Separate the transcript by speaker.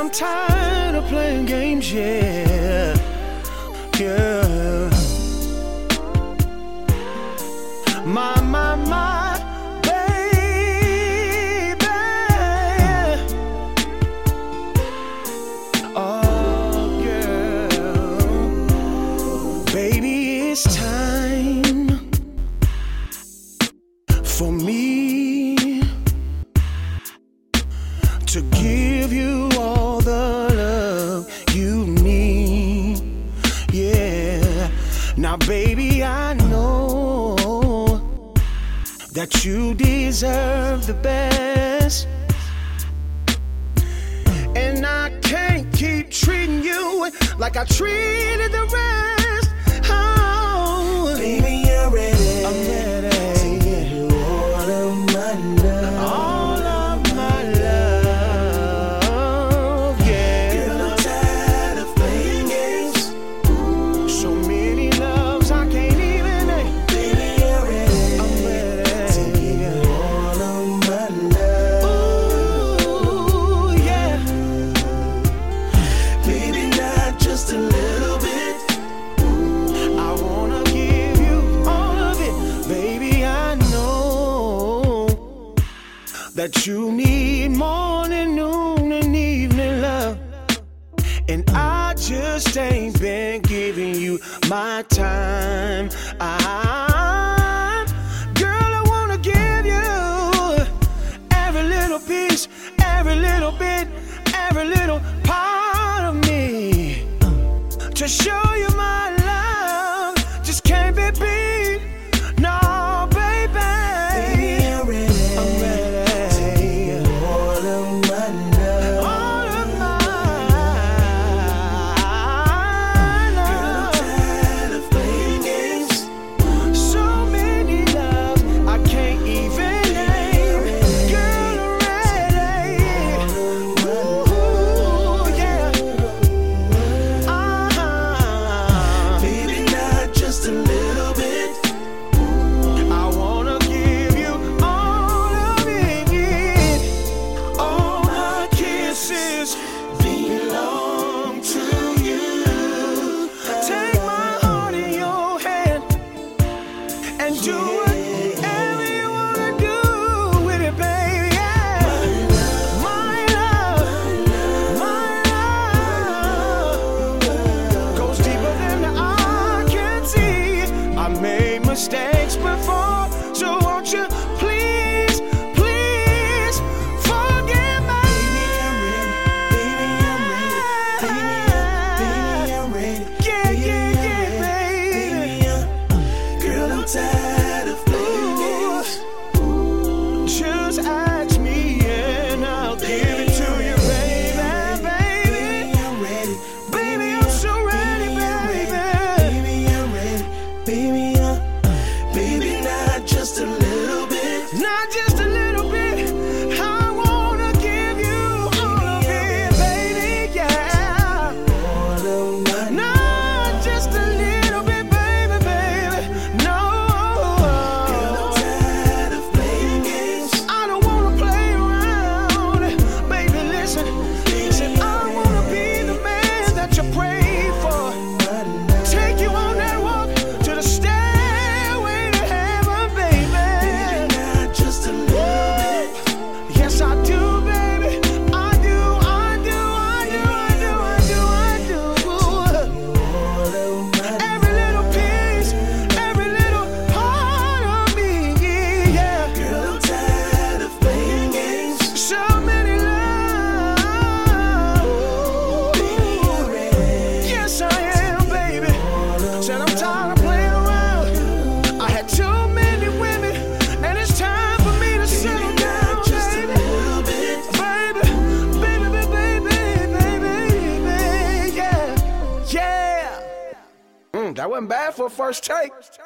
Speaker 1: I'm tired of playing games, yeah, yeah. My, baby. Oh, girl. Baby, it's time for me to give you all the love you need, yeah. Now, baby, I know that you deserve the best, and I can't keep treating you like I treated the rest. Oh, baby, I'm ready. I'm ready. To give you all of my love. All of my love, yeah. Girl, I'm tired of playing games. So many loves I can't even name. Baby, I'm ready. I'm ready to give you all of my love. Ooh, yeah. Baby, not just a little bit. I wanna give you all of it. Baby, I know that you need morning, noon, and evening love, and I just ain't been giving you my time. Girl, I wanna give you every little piece, every little bit, every little part of me, to show you my love just can't be beat. No, baby. Baby, I'm ready. I'm ready to give you all of my love. All of my love. Girl, I'm tired of playing games. So many loves I can't even name. Girl, I'm ready. Ooh, yeah. Baby, not just a little bit. I wanna give you all of it. All my kisses belong to you. Take my heart in your hand and do whatever you wanna do with it, baby. Yeah. My love, goes deeper than the eye can see. I made mistakes before, so won't you please, please forgive me? Baby, I'm ready. Baby, I'm ready. Yeah, yeah, yeah, baby. Girl, I'm tired of playing games. Just ask me and I'll give it to you, baby, baby. I'm ready. Baby, I'm so ready, baby. Baby, I'm ready. Baby, not just a little bit. Not just a little bit. I wanna give you all of it, baby, yeah. Not just a little bit, baby, baby. No. Girl, I'm tired of playing games. I don't wanna play around. Baby, listen. I wanna be the man that you prayed for. Take you on that walk to the stairway to heaven, baby. Not just a little bit. Yes, I do, baby. I do, I do, I do, I do, I do, I do. Every little piece, every little part of me, yeah. Girl, I'm tired of playing games. So many love. Baby, I'm ready. Yes, I am, baby. Said I'm tired of playing around. I had too many women, and it's time for me to settle down, just a little bit. Baby, yeah, yeah. That wasn't bad for a first take.